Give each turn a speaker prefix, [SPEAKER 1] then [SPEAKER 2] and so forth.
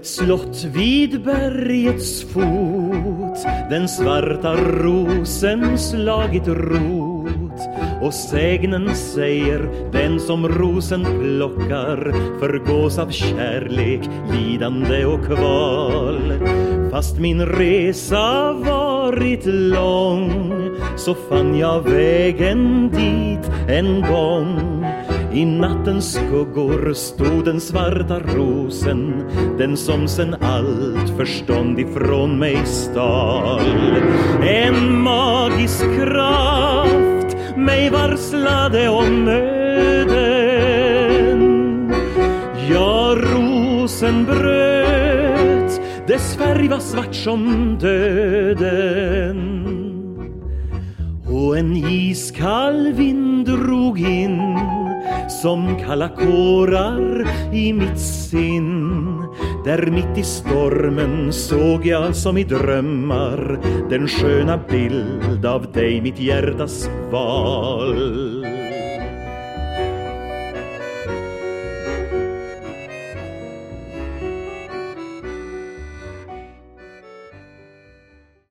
[SPEAKER 1] Slott vid bergets fot, den svarta rosen slagit rot. Och sägnen säger, den som rosen plockar förgås av kärlek, lidande och kval. Fast min resa varit lång, så fann jag vägen dit en gång. I nattens skuggor stod den svarta rosen, den som sen allt förstånd ifrån mig stal. En magisk kraft mig varslade om öden. Ja, rosen bröt, dess färg var svart som döden. Och en iskall vind drog in som kalla kårar i mitt sinn. Där mitt i stormen såg jag som i drömmar den sköna bild av dig, mitt hjärtas val.